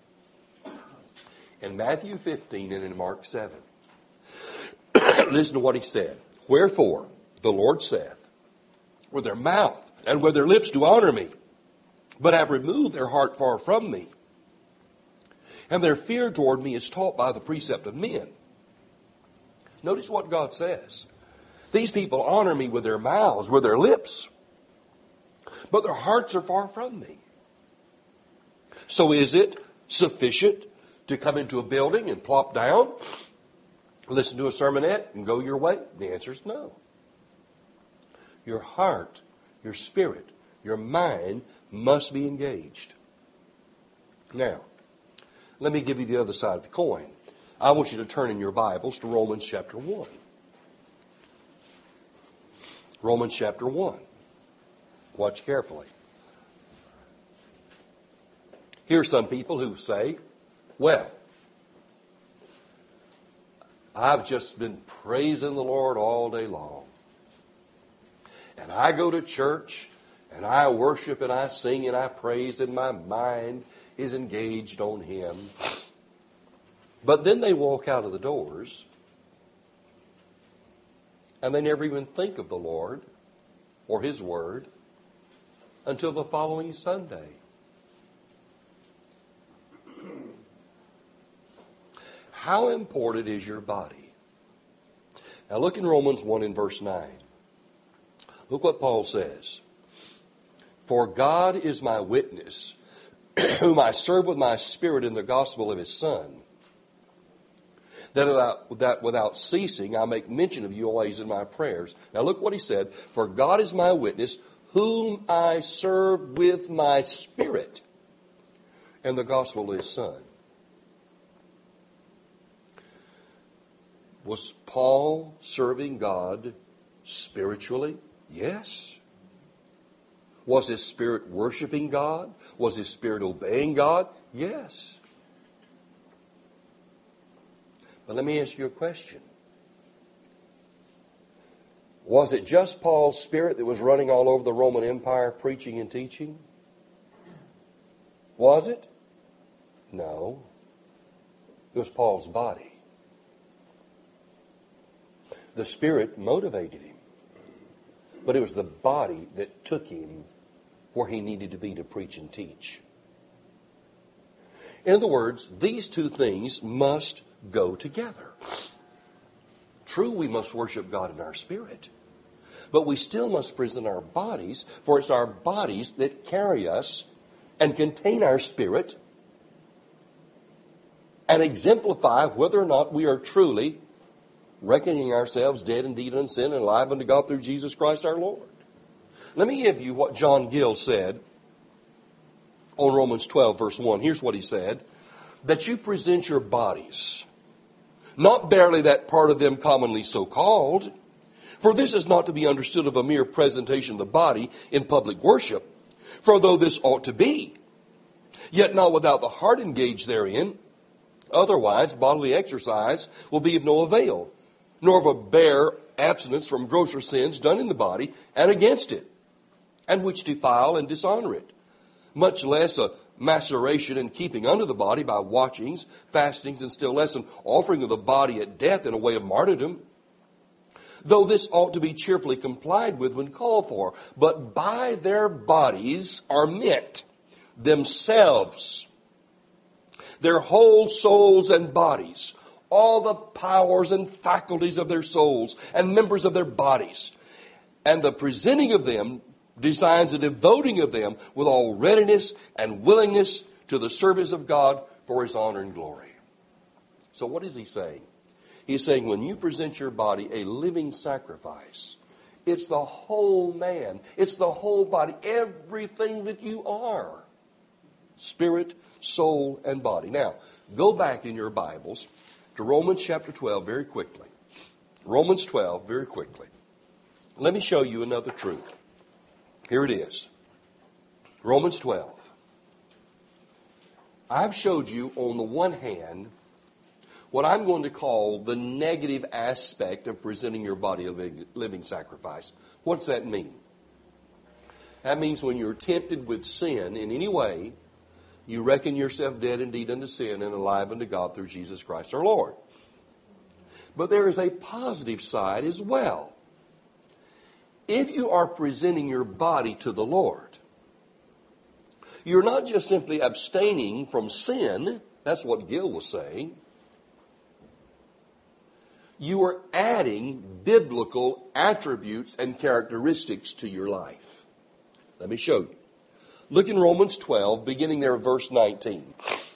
in Matthew fifteen and in Mark seven. Listen to what he said. Wherefore, the Lord saith, with their mouth and with their lips do honor me, but have removed their heart far from me. And their fear toward me is taught by the precept of men. Notice what God says. These people honor me with their mouths, with their lips, but their hearts are far from me. So is it sufficient to come into a building and plop down, listen to a sermonette, and go your way? The answer is no. Your heart, your spirit, your mind must be engaged. Now, let me give you the other side of the coin. I want you to turn in your Bibles to Romans chapter one. Romans chapter one. Watch carefully. Here are some people who say, well, I've just been praising the Lord all day long. And I go to church, and I worship, and I sing, and I praise, and my mind is engaged on him. But then they walk out of the doors, and they never even think of the Lord or his word until the following Sunday. How important is your body? Now look in Romans one in verse nine. Look what Paul says. For God is my witness, whom I serve with my spirit in the gospel of his Son, that without, that without ceasing I make mention of you always in my prayers. Now look what he said. For God is my witness, whom I serve with my spirit in the gospel of his Son. Was Paul serving God spiritually? Yes. Was his spirit worshiping God? Was his spirit obeying God? Yes. But let me ask you a question. Was it just Paul's spirit that was running all over the Roman Empire preaching and teaching? Was it? No. It was Paul's body. The spirit motivated him. But it was the body that took him where he needed to be to preach and teach. In other words, these two things must go together. True, we must worship God in our spirit. But we still must present our bodies, for it's our bodies that carry us and contain our spirit and exemplify whether or not we are truly reckoning ourselves dead indeed unto sin and alive unto God through Jesus Christ our Lord. Let me give you what John Gill said on Romans twelve verse one. Here's what he said. That you present your bodies, not barely that part of them commonly so called, for this is not to be understood of a mere presentation of the body in public worship, for though this ought to be, yet not without the heart engaged therein, otherwise bodily exercise will be of no avail, nor of a bare abstinence from grosser sins done in the body and against it, and which defile and dishonor it, much less a maceration and keeping under the body by watchings, fastings, and still less an offering of the body at death in a way of martyrdom. Though this ought to be cheerfully complied with when called for, but by their bodies are meant themselves, their whole souls and bodies, all the powers and faculties of their souls and members of their bodies, and the presenting of them designs a devoting of them with all readiness and willingness to the service of God for His honor and glory. So what is he saying? He's saying when you present your body a living sacrifice, it's the whole man. It's the whole body. Everything that you are. Spirit, soul, and body. Now, go back in your Bibles to Romans chapter twelve very quickly. Romans twelve very quickly. Let me show you another truth. Here it is. Romans twelve. I've showed you on the one hand what I'm going to call the negative aspect of presenting your body a living sacrifice. What's that mean? That means when you're tempted with sin in any way, you reckon yourself dead indeed unto sin and alive unto God through Jesus Christ our Lord. But there is a positive side as well. If you are presenting your body to the Lord, you're not just simply abstaining from sin. That's what Gil was saying. You are adding biblical attributes and characteristics to your life. Let me show you. Look in Romans twelve, beginning there at verse nineteen.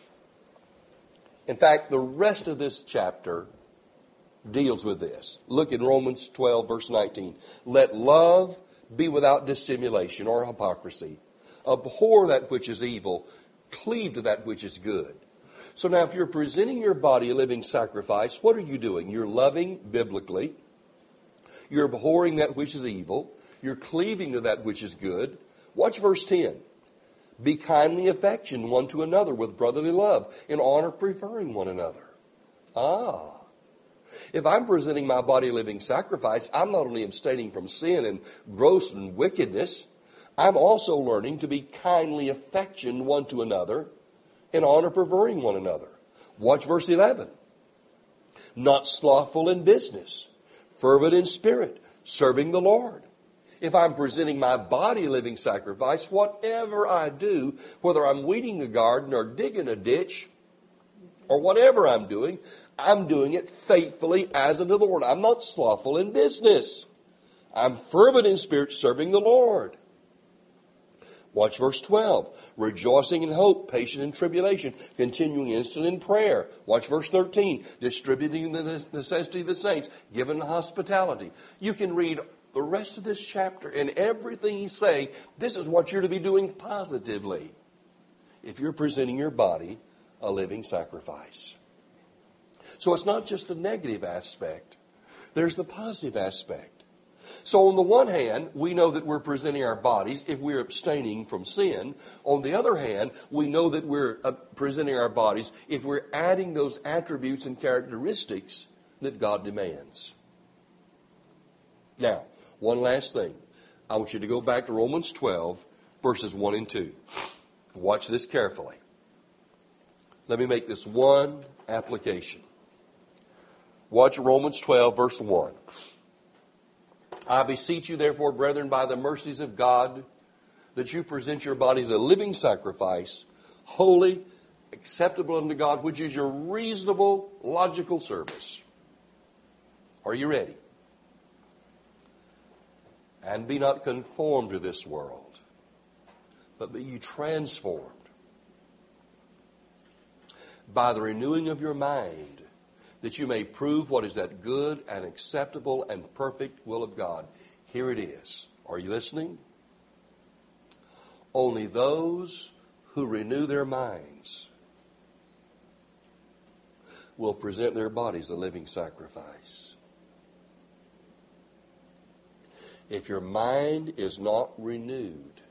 In fact, the rest of this chapter deals with this. Look in Romans twelve, verse nineteen. Let love be without dissimulation or hypocrisy. Abhor that which is evil. Cleave to that which is good. So now if you're presenting your body a living sacrifice, what are you doing? You're loving biblically. You're abhorring that which is evil. You're cleaving to that which is good. Watch verse ten. Be kindly affectioned one to another with brotherly love, in honor preferring one another. Ah. If I'm presenting my body a living sacrifice, I'm not only abstaining from sin and gross and wickedness, I'm also learning to be kindly affectioned one to another, in honor preferring one another. Watch verse eleven. Not slothful in business, fervent in spirit, serving the Lord. If I'm presenting my body a living sacrifice, whatever I do, whether I'm weeding a garden or digging a ditch or whatever I'm doing, I'm doing it faithfully as unto the Lord. I'm not slothful in business. I'm fervent in spirit, serving the Lord. Watch verse twelve. Rejoicing in hope, patient in tribulation, continuing instant in prayer. Watch verse thirteen. Distributing the necessity of the saints, giving hospitality. You can read the rest of this chapter and everything he's saying. This is what you're to be doing positively if you're presenting your body a living sacrifice. So it's not just the negative aspect. There's the positive aspect. So on the one hand, we know that we're presenting our bodies if we're abstaining from sin. On the other hand, we know that we're uh, presenting our bodies if we're adding those attributes and characteristics that God demands. Now, one last thing. I want you to go back to Romans twelve, verses one and two. Watch this carefully. Let me make this one application. Watch Romans twelve, verse one. I beseech you, therefore, brethren, by the mercies of God, that you present your bodies a living sacrifice, holy, acceptable unto God, which is your reasonable, logical service. Are you ready? And be not conformed to this world, but be ye transformed by the renewing of your mind, that you may prove what is that good and acceptable and perfect will of God. Here it is. Are you listening? Only those who renew their minds will present their bodies a living sacrifice. If your mind is not renewed,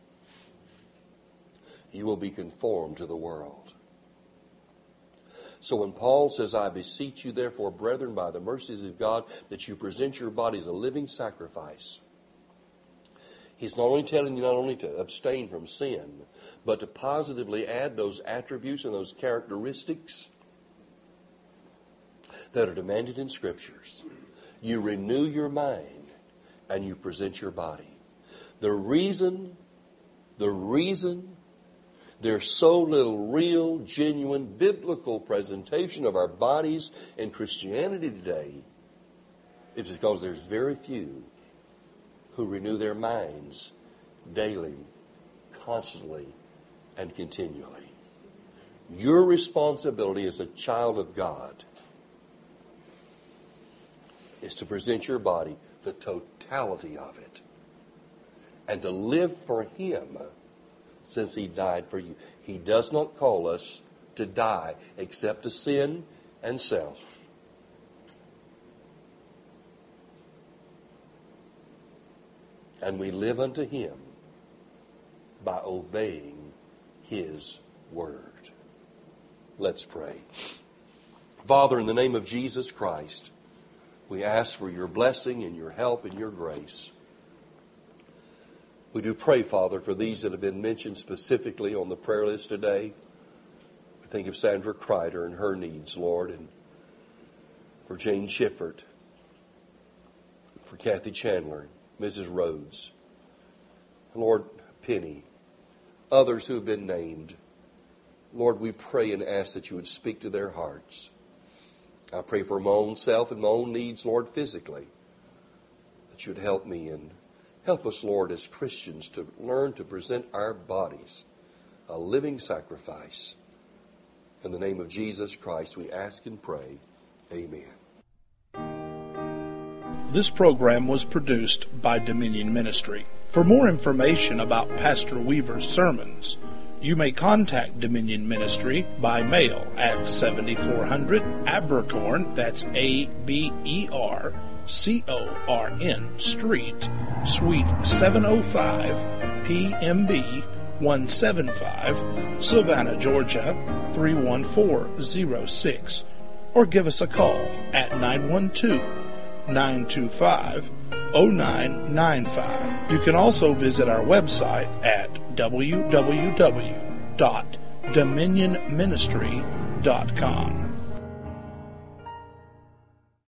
you will be conformed to the world. So when Paul says, I beseech you, therefore, brethren, by the mercies of God, that you present your bodies a living sacrifice, He's not only telling you not only to abstain from sin, but to positively add those attributes and those characteristics that are demanded in Scriptures. You renew your mind and you present your body. The reason, the reason there's so little real, genuine, biblical presentation of our bodies in Christianity today is because there's very few who renew their minds daily, constantly, and continually. Your responsibility as a child of God is to present your body, the totality of it, and to live for Him since He died for you. He does not call us to die except to sin and self. And we live unto Him by obeying His word. Let's pray. Father, in the name of Jesus Christ, we ask for your blessing and your help and your grace. We do pray, Father, for these that have been mentioned specifically on the prayer list today. We think of Sandra Kreider and her needs, Lord, and for Jane Schiffert, for Kathy Chandler, Missus Rhodes, Lord, Penny, others who have been named. Lord, we pray and ask that you would speak to their hearts. I pray for my own self and my own needs, Lord, physically, that you would help me and help us, Lord, as Christians to learn to present our bodies a living sacrifice. In the name of Jesus Christ, we ask and pray. Amen.
This program was produced by Dominion Ministry. For more information about Pastor Weaver's sermons, you may contact Dominion Ministry by mail at seventy-four hundred Abercorn, that's A B E R C O R N Street, Suite seven oh five, P M B one seventy-five, Savannah, Georgia three one four zero six, or give us a call at nine one two, nine two five, zero nine nine five. You can also visit our website at w w w dot dominion ministry dot com.